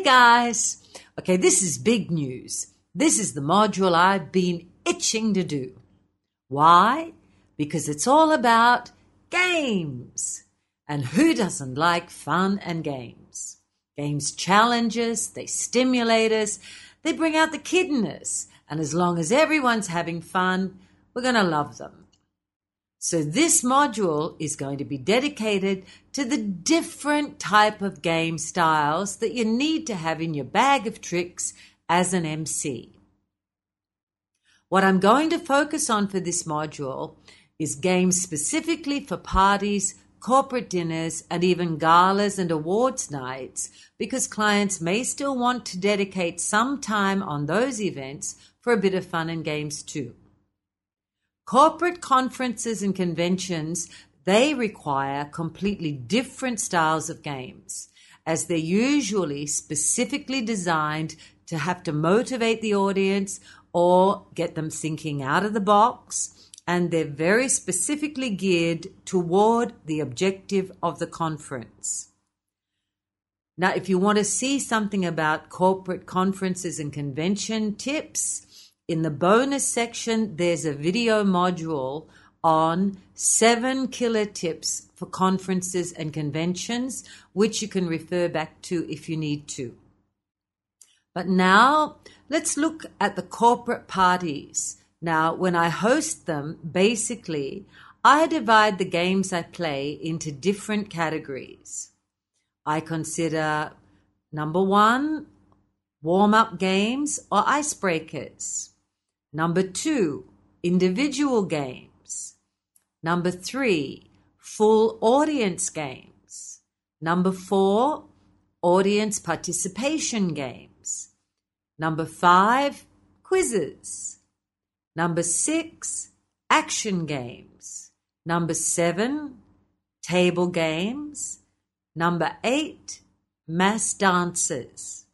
guys. Okay, this is big news. This is the module I've been itching to do. Why? Because it's all about games. And who doesn't like fun and games? Games challenge us, they stimulate us, they bring out the kid in us. And as long as everyone's having fun, we're going to love them. So this module is going to be dedicated to the different type of game styles that you need to have in your bag of tricks as an MC. What I'm going to focus on for this module is games specifically for parties, corporate dinners, and even galas and awards nights, because clients may still want to dedicate some time on those events for a bit of fun and games too. Corporate conferences and conventions, they require completely different styles of games, as they're usually specifically designed to have to motivate the audience or get them thinking out of the box, and they're very specifically geared toward the objective of the conference. Now, if you want to see something about corporate conferences and convention tips, in the bonus section, there's a video module on 7 killer tips for conferences and conventions, which you can refer back to if you need to. But now, let's look at the corporate parties. Now, when I host them, basically, I divide the games I play into different categories. I consider, number 1, warm-up games or icebreakers. Number 2, individual games. Number 3, full audience games. Number 4, audience participation games. Number 5, quizzes. Number 6, action games. Number 7, table games. Number 8, mass dances.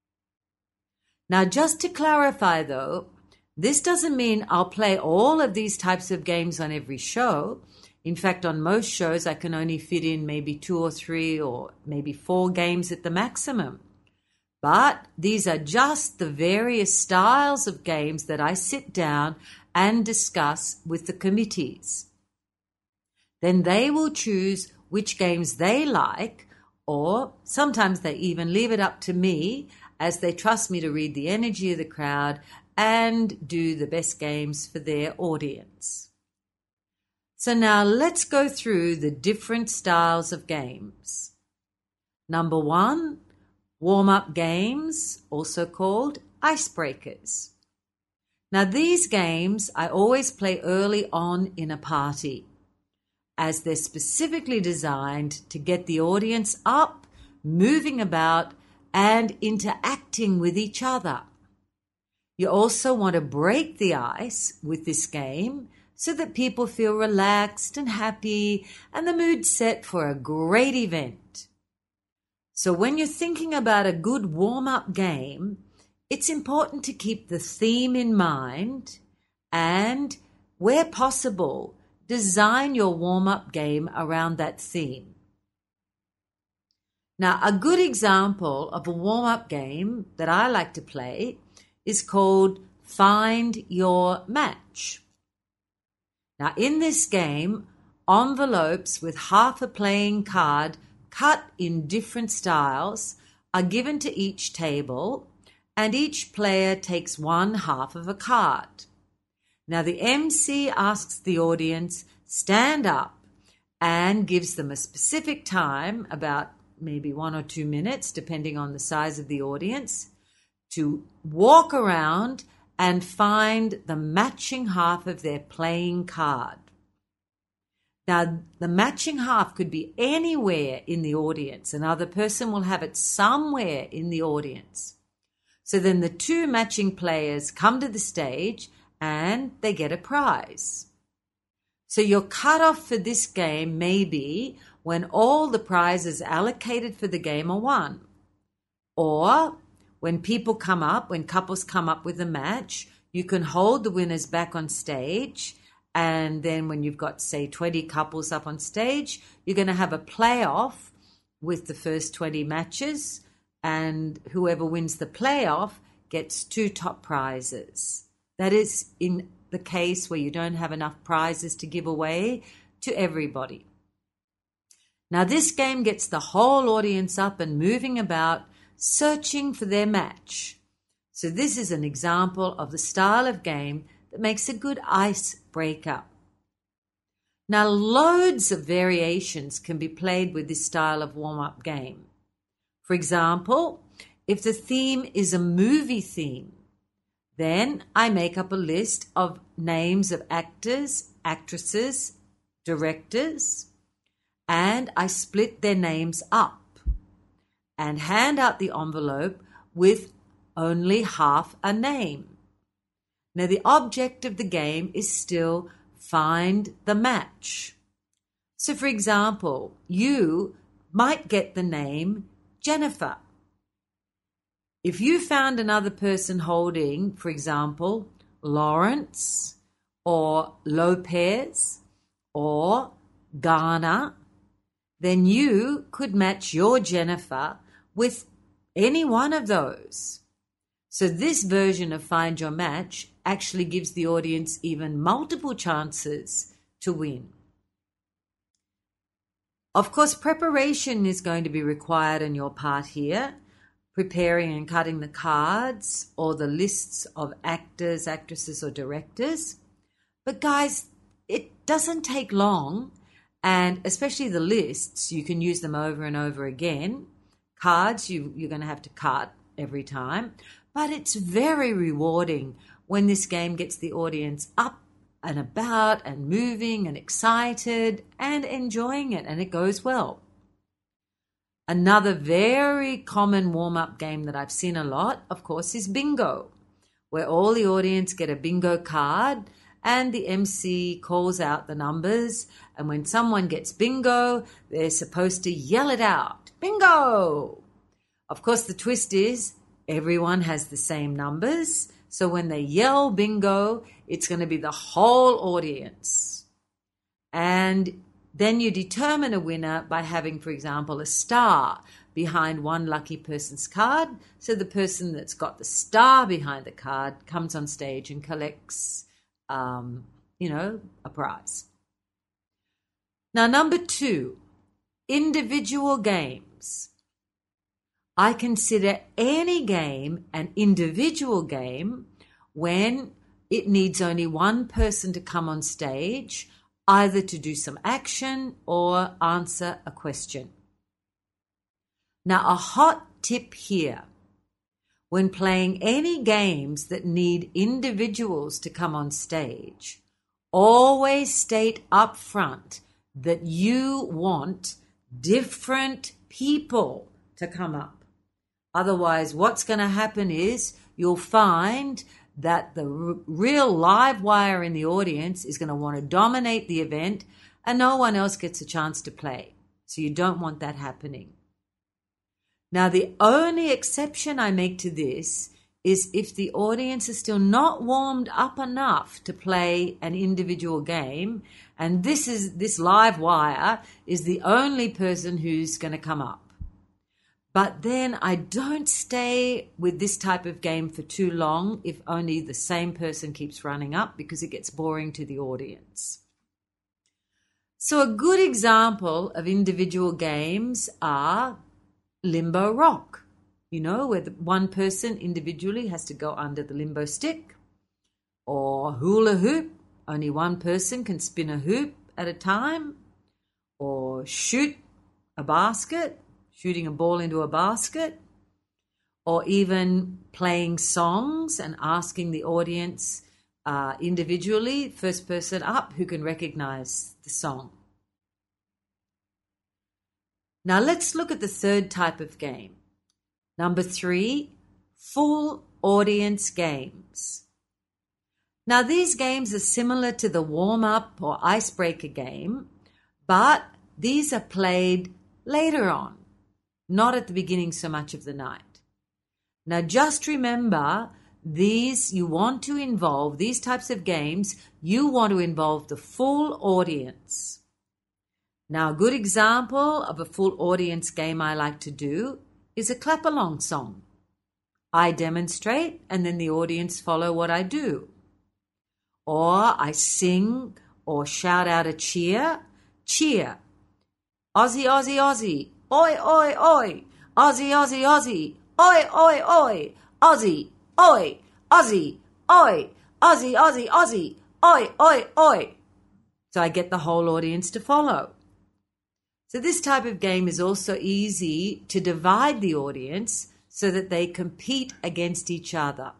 Now, just to clarify though, this doesn't mean I'll play all of these types of games on every show. In fact, on most shows, I can only fit in maybe 2 or 3 or maybe 4 games at the maximum. But these are just the various styles of games that I sit down and discuss with the committees. Then they will choose which games they like, or sometimes they even leave it up to me as they trust me to read the energy of the crowd and do the best games for their audience. So now let's go through the different styles of games. Number 1, warm-up games, also called icebreakers. Now these games I always play early on in a party, as they're specifically designed to get the audience up, moving about, and interacting with each other. You also want to break the ice with this game so that people feel relaxed and happy and the mood set for a great event. So when you're thinking about a good warm-up game, it's important to keep the theme in mind and, where possible, design your warm-up game around that theme. Now, a good example of a warm-up game that I like to play is called Find Your Match. Now, in this game, envelopes with half a playing card cut in different styles are given to each table, and each player takes one half of a card. Now, the MC asks the audience, stand up, and gives them a specific time, about maybe 1 or 2 minutes, depending on the size of the audience, to walk around and find the matching half of their playing card. Now, the matching half could be anywhere in the audience. Another person will have it somewhere in the audience. So then the 2 matching players come to the stage and they get a prize. So your cutoff for this game may be when all the prizes allocated for the game are won, or when couples come up with a match, you can hold the winners back on stage, and then when you've got, say, 20 couples up on stage, you're going to have a playoff with the first 20 matches and whoever wins the playoff gets 2 top prizes. That is in the case where you don't have enough prizes to give away to everybody. Now, this game gets the whole audience up and moving about, searching for their match. So this is an example of the style of game that makes a good icebreaker. Now, loads of variations can be played with this style of warm-up game. For example, if the theme is a movie theme, then I make up a list of names of actors, actresses, directors, and I split their names up and hand out the envelope with only half a name. Now, the object of the game is still find the match. So, for example, you might get the name Jennifer. If you found another person holding, for example, Lawrence or Lopez or Garner, then you could match your Jennifer with any one of those. So this version of Find Your Match actually gives the audience even multiple chances to win. Of course, preparation is going to be required on your part here, preparing and cutting the cards or the lists of actors, actresses, or directors. But guys, it doesn't take long, and especially the lists, you can use them over and over again. Cards, you're going to have to cut every time. But it's very rewarding when this game gets the audience up and about and moving and excited and enjoying it, and it goes well. Another very common warm-up game that I've seen a lot, of course, is bingo, where all the audience get a bingo card and the MC calls out the numbers, and when someone gets bingo, they're supposed to yell it out, bingo! Of course, the twist is everyone has the same numbers, so when they yell bingo, it's going to be the whole audience. And then you determine a winner by having, for example, a star behind one lucky person's card. So the person that's got the star behind the card comes on stage and collects, a prize. Now, number 2, individual games. I consider any game an individual game when it needs only one person to come on stage, either to do some action or answer a question. Now, a hot tip here. When playing any games that need individuals to come on stage, always state up front that you want different people to come up. Otherwise, what's going to happen is you'll find that the real live wire in the audience is going to want to dominate the event and no one else gets a chance to play. So you don't want that happening. Now, the only exception I make to this is if the audience is still not warmed up enough to play an individual game, and this live wire is the only person who's going to come up. But then I don't stay with this type of game for too long if only the same person keeps running up, because it gets boring to the audience. So a good example of individual games are limbo rock, where one person individually has to go under the limbo stick, or hula hoop, only one person can spin a hoop at a time, or shoot a basket, shooting a ball into a basket, or even playing songs and asking the audience individually, first person up, who can recognize the song. Now let's look at the third type of game. Number 3, full audience games. Now these games are similar to the warm-up or icebreaker game, but these are played later on, not at the beginning so much of the night. Now just remember, these types of games, you want to involve the full audience. Now, a good example of a full audience game I like to do is a clap-along song. I demonstrate and then the audience follow what I do. Or I sing or shout out a cheer. Cheer. Aussie, Aussie, Aussie. Oi, oi, oi. Aussie, Aussie, Aussie. Oi, oi, oi. Aussie, oi. Aussie, oi. Aussie, Aussie, Aussie. Oi, oi, oi. So I get the whole audience to follow. So this type of game is also easy to divide the audience so that they compete against each other.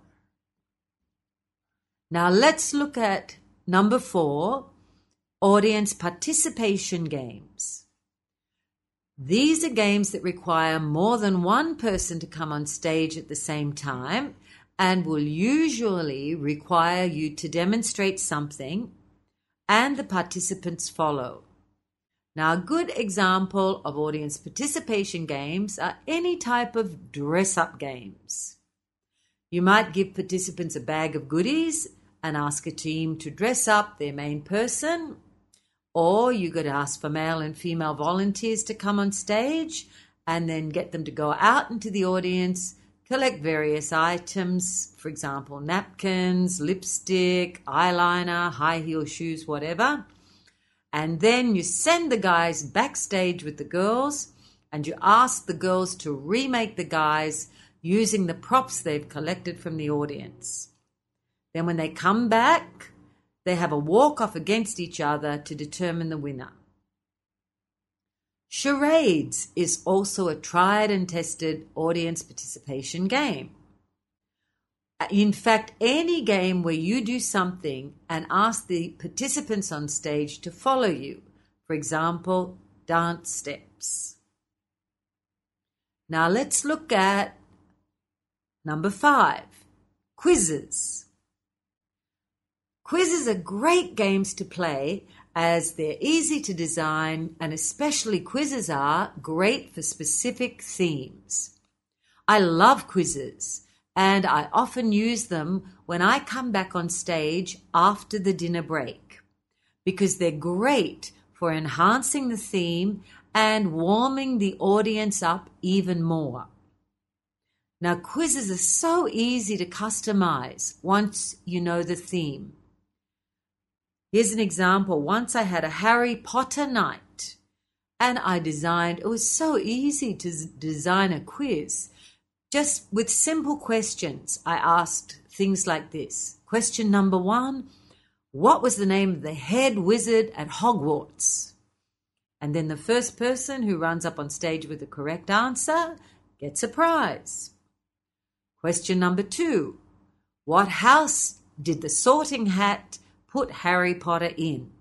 Now let's look at number 4, audience participation games. These are games that require more than one person to come on stage at the same time and will usually require you to demonstrate something and the participants follow. Now, a good example of audience participation games are any type of dress-up games. You might give participants a bag of goodies and ask a team to dress up their main person, or you could ask for male and female volunteers to come on stage and then get them to go out into the audience, collect various items, for example, napkins, lipstick, eyeliner, high heel shoes, whatever. And then you send the guys backstage with the girls and you ask the girls to remake the guys using the props they've collected from the audience. Then when they come back, they have a walk-off against each other to determine the winner. Charades is also a tried and tested audience participation game. In fact, any game where you do something and ask the participants on stage to follow you, for example, dance steps. Now let's look at number 5, quizzes. Quizzes are great games to play as they're easy to design, and especially quizzes are great for specific themes. I love quizzes, and I often use them when I come back on stage after the dinner break because they're great for enhancing the theme and warming the audience up even more. Now, quizzes are so easy to customize once you know the theme. Here's an example. Once I had a Harry Potter night and it was so easy to design a quiz. Just with simple questions, I asked things like this. Question number 1, what was the name of the head wizard at Hogwarts? And then the first person who runs up on stage with the correct answer gets a prize. Question number 2, what house did the Sorting Hat put Harry Potter in?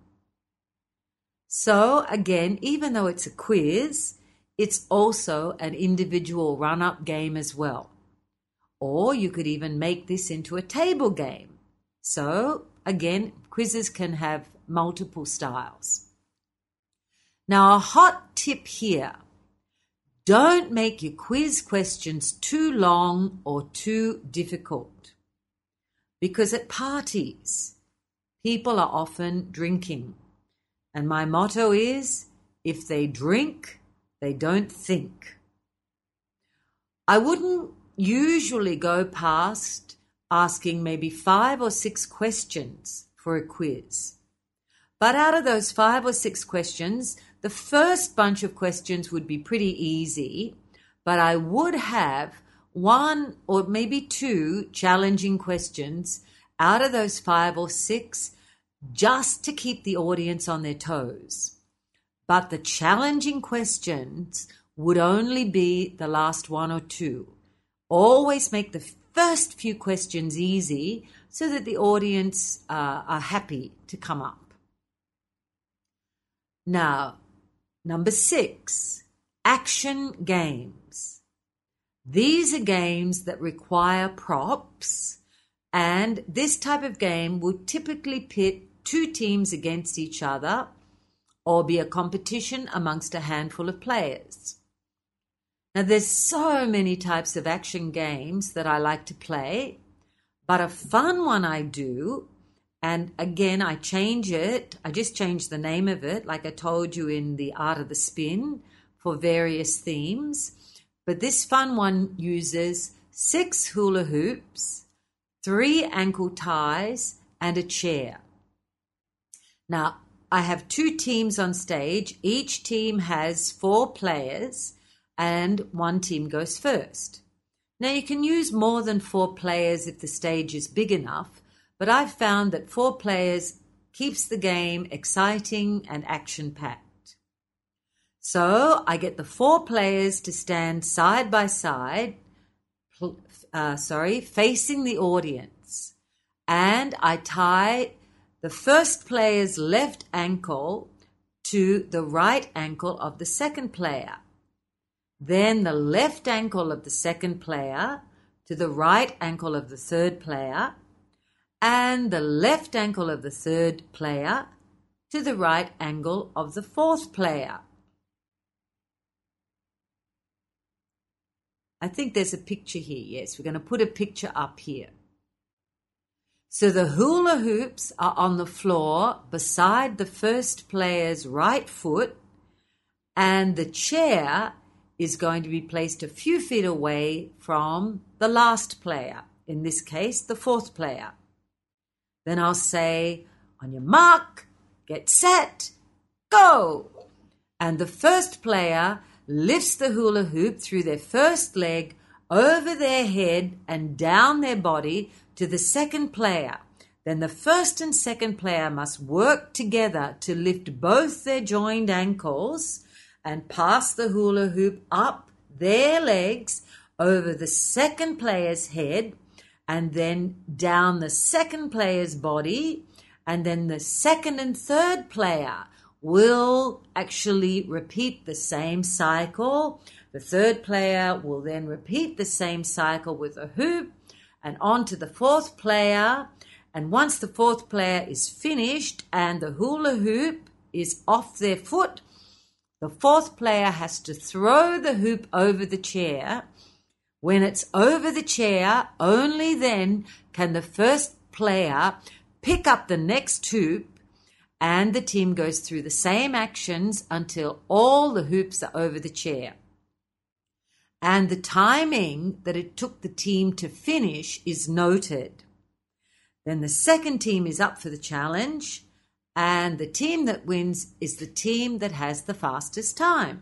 So again, even though it's a quiz, it's also an individual run-up game as well. Or you could even make this into a table game. So again, quizzes can have multiple styles. Now, a hot tip here. Don't make your quiz questions too long or too difficult. Because at parties, people are often drinking. And my motto is, if they drink, they don't think. I wouldn't usually go past asking maybe 5 or 6 questions for a quiz. But out of those 5 or 6 questions, the first bunch of questions would be pretty easy, but I would have 1 or maybe 2 challenging questions out of those 5 or 6 just to keep the audience on their toes. But the challenging questions would only be the last 1 or 2. Always make the first few questions easy so that the audience are happy to come up. Now, number 6, action games. These are games that require props, and this type of game will typically pit 2 teams against each other or be a competition amongst a handful of players. Now, there's so many types of action games that I like to play, but a fun one I do, and again, I just change the name of it, like I told you in the Art of the Spin, for various themes. but this fun one uses 6 hula hoops, 3 ankle ties, and a chair. Now, I have 2 teams on stage. Each team has 4 players, and one team goes first. Now, you can use more than 4 players if the stage is big enough, but I've found that 4 players keeps the game exciting and action-packed. So I get the 4 players to stand side by side, facing the audience, and I tie the first player's left ankle to the right ankle of the second player. Then the left ankle of the second player to the right ankle of the third player, and the left ankle of the third player to the right ankle of the fourth player. I think there's a picture here. Yes, we're going to put a picture up here. So the hula hoops are on the floor beside the first player's right foot, and the chair is going to be placed a few feet away from the last player, in this case, the fourth player. Then I'll say, on your mark, get set, go! And the first player lifts the hula hoop through their first leg, over their head and down their body to the second player. Then the first and second player must work together to lift both their joined ankles and pass the hula hoop up their legs over the second player's head and then down the second player's body, and then the second and third player will actually repeat the same cycle. The third player will then repeat the same cycle with a hoop and on to the fourth player. And once the fourth player is finished and the hula hoop is off their foot, the fourth player has to throw the hoop over the chair. When it's over the chair, only then can the first player pick up the next hoop, and the team goes through the same actions until all the hoops are over the chair. And the timing that it took the team to finish is noted. Then the second team is up for the challenge, and the team that wins is the team that has the fastest time.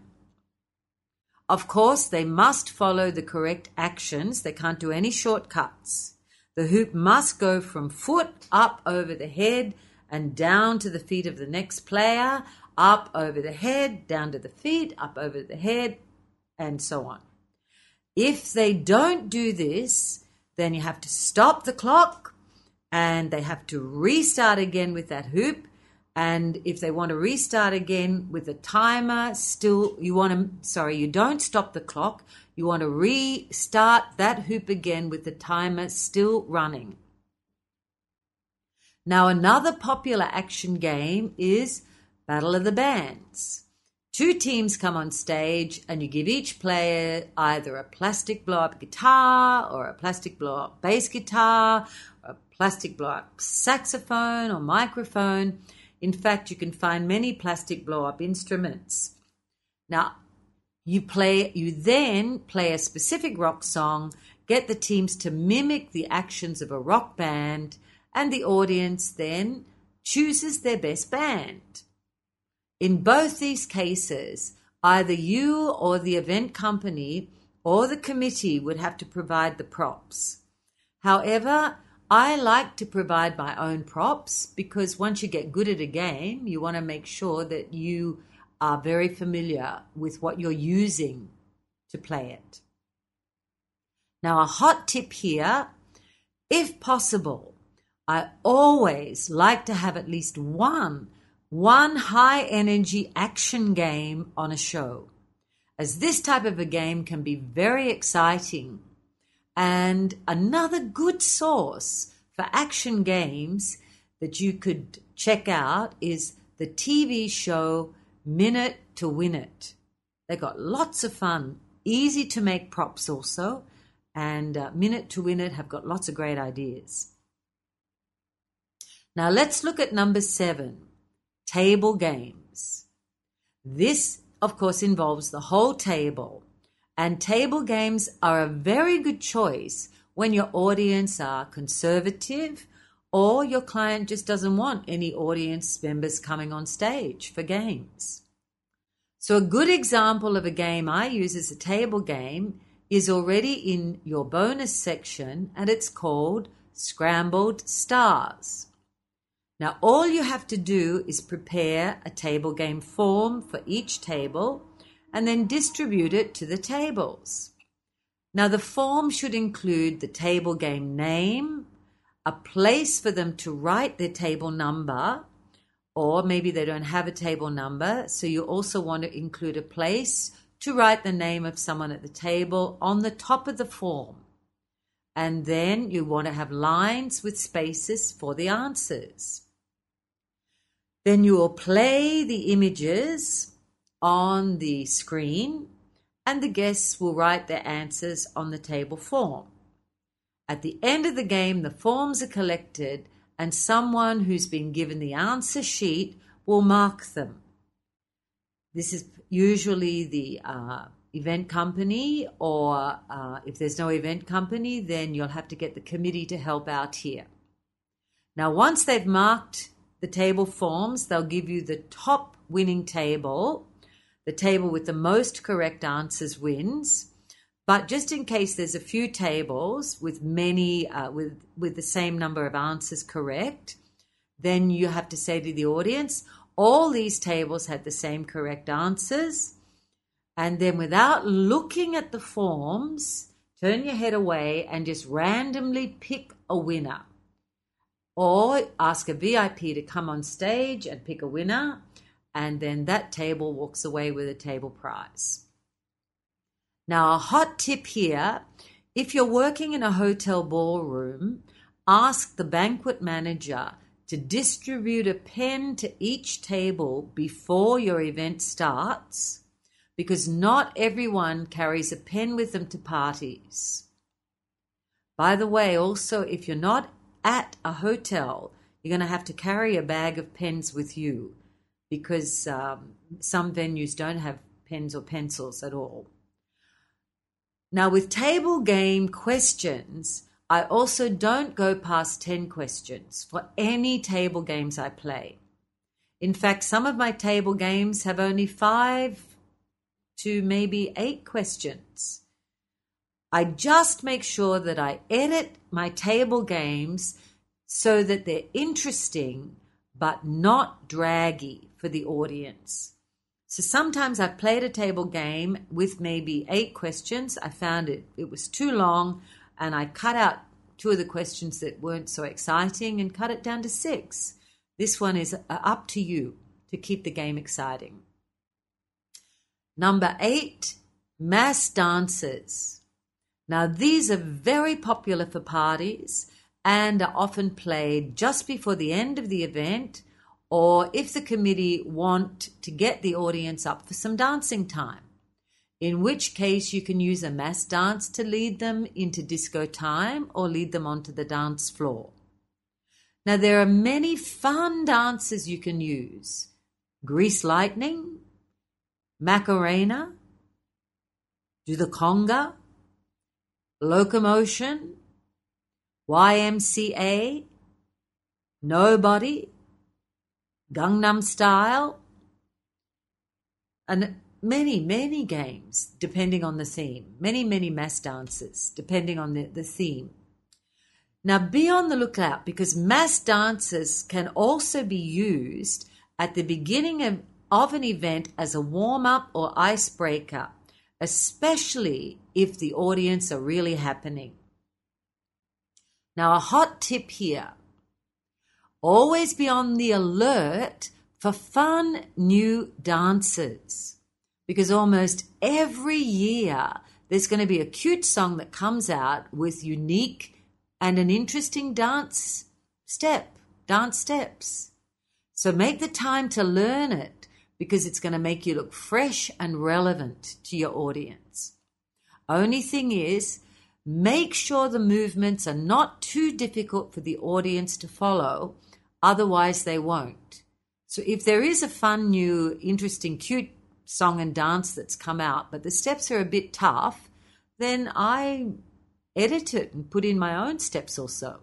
Of course, they must follow the correct actions. They can't do any shortcuts. The hoop must go from foot up over the head and down to the feet of the next player, up over the head, down to the feet, up over the head, and so on. If they don't do this, then you have to stop the clock and they have to restart again with that hoop. And if they want to restart again with a timer, you don't stop the clock. You want to restart that hoop again with the timer still running. Now, another popular action game is Battle of the Bands. 2 teams come on stage and you give each player either a plastic blow-up guitar or a plastic blow-up bass guitar, or a plastic blow-up saxophone or microphone. In fact, you can find many plastic blow-up instruments. Now, you then play a specific rock song, get the teams to mimic the actions of a rock band, and the audience then chooses their best band. In both these cases, either you or the event company or the committee would have to provide the props. However, I like to provide my own props because once you get good at a game, you want to make sure that you are very familiar with what you're using to play it. Now, a hot tip here, if possible, I always like to have at least one high-energy action game on a show, as this type of a game can be very exciting. And another good source for action games that you could check out is the TV show Minute to Win It. They got lots of fun, easy to make props also, and Minute to Win It have got lots of great ideas. Now let's look at number 7, table games. This, of course, involves the whole table, And table games are a very good choice when your audience are conservative or your client just doesn't want any audience members coming on stage for games. So a good example of a game I use as a table game is already in your bonus section, and it's called Scrambled Stars. Now, all you have to do is prepare a table game form for each table and then distribute it to the tables. Now, the form should include the table game name, a place for them to write their table number, or maybe they don't have a table number, so you also want to include a place to write the name of someone at the table on the top of the form. And then you want to have lines with spaces for the answers. Then you will play the images on the screen and the guests will write their answers on the table form. At the end of the game, the forms are collected and someone who's been given the answer sheet will mark them. This is usually the event company, or if there's no event company, then you'll have to get the committee to help out here. Now, once they've marked the table forms, they'll give you the top winning table. The table with the most correct answers wins. But just in case there's a few tables with many with the same number of answers correct, then you have to say to the audience, all these tables had the same correct answers. And then without looking at the forms, turn your head away and just randomly pick a winner. Or ask a VIP to come on stage and pick a winner, and then that table walks away with a table prize. Now, a hot tip here, if you're working in a hotel ballroom, ask the banquet manager to distribute a pen to each table before your event starts, because not everyone carries a pen with them to parties. By the way, also, if you're not at a hotel, you're going to have to carry a bag of pens with you, because some venues don't have pens or pencils at all. Now, with table game questions, I also don't go past 10 questions for any table games I play. In fact, some of my table games have only 5 to maybe 8 questions. I just make sure that I edit my table games so that they're interesting but not draggy for the audience. So sometimes I've played a table game with maybe 8 questions. I found it was too long, and I cut out 2 of the questions that weren't so exciting and cut it down to 6. This one is up to you to keep the game exciting. Number 8, mass dances. Now, these are very popular for parties and are often played just before the end of the event, or if the committee want to get the audience up for some dancing time, in which case you can use a mass dance to lead them into disco time or lead them onto the dance floor. Now, there are many fun dances you can use. Grease Lightning, Macarena, Do the Conga, Locomotion, YMCA, Nobody, Gangnam Style, and many games depending on the theme. Many mass dances depending on the theme. Now, be on the lookout, because mass dances can also be used at the beginning of an event as a warm-up or icebreaker, especially if the audience are really happening. Now, a hot tip here. Always be on the alert for fun new dances, because almost every year there's going to be a cute song that comes out with unique and an interesting dance steps. So make the time to learn it, because it's going to make you look fresh and relevant to your audience. Only thing is, make sure the movements are not too difficult for the audience to follow, otherwise they won't. So if there is a fun, new, interesting, cute song and dance that's come out, but the steps are a bit tough, then I edit it and put in my own steps also.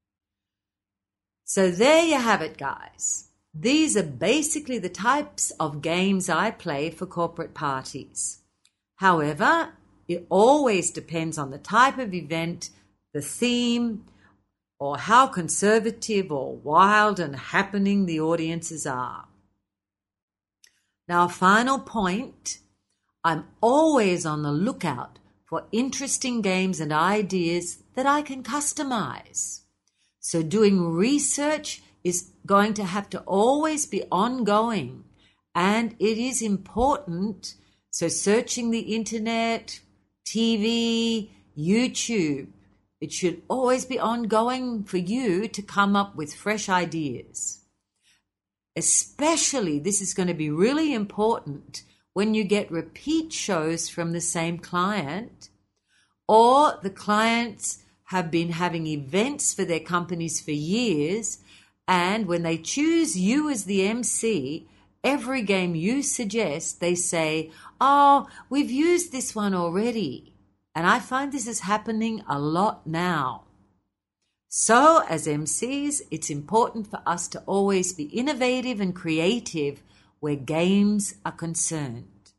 So there you have it, guys. These are basically the types of games I play for corporate parties. However, it always depends on the type of event, the theme, or how conservative or wild and happening the audiences are. Now, a final point, I'm always on the lookout for interesting games and ideas that I can customize. So doing research is going to have to always be ongoing, and it is important. So searching the internet, TV, YouTube, it should always be ongoing for you to come up with fresh ideas. Especially, this is going to be really important when you get repeat shows from the same client, or the clients have been having events for their companies for years, and when they choose you as the MC, every game you suggest, they say, "Oh, we've used this one already." And I find this is happening a lot now. So as MCs, it's important for us to always be innovative and creative where games are concerned.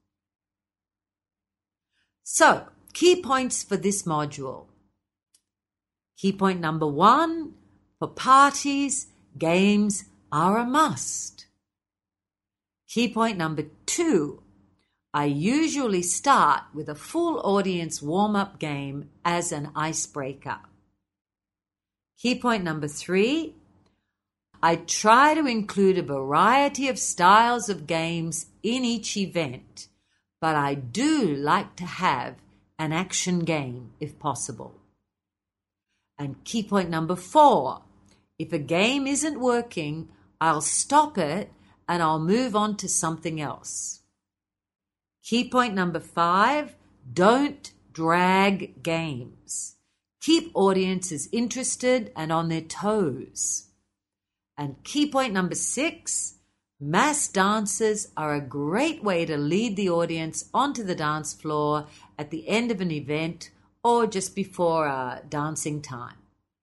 So, key points for this module. Key point number 1, for parties, games are a must. Key point number 2, I usually start with a full audience warm-up game as an icebreaker. Key point number 3, I try to include a variety of styles of games in each event, but I do like to have an action game if possible. And key point number 4, if a game isn't working, I'll stop it and I'll move on to something else. Key point number 5, don't drag games. Keep audiences interested and on their toes. And key point number 6, mass dances are a great way to lead the audience onto the dance floor at the end of an event or just before dancing time.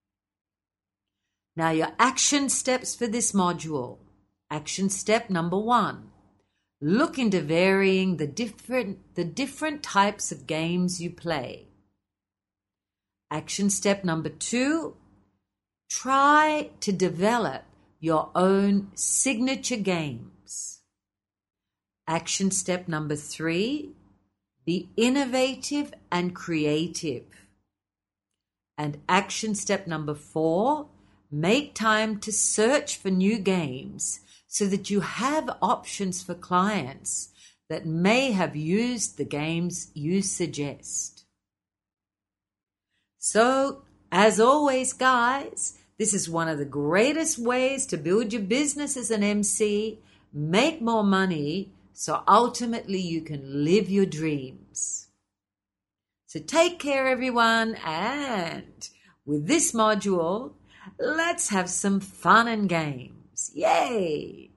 Now, your action steps for this module. Action step number 1, look into varying the different types of games you play. Action step number 2, try to develop your own signature games. Action step number 3, be innovative and creative. And action step number 4, make time to search for new games so that you have options for clients that may have used the games you suggest. So, as always, guys, this is one of the greatest ways to build your business as an MC, make more money, so ultimately you can live your dreams. So take care, everyone, and with this module, let's have some fun and games. Yay!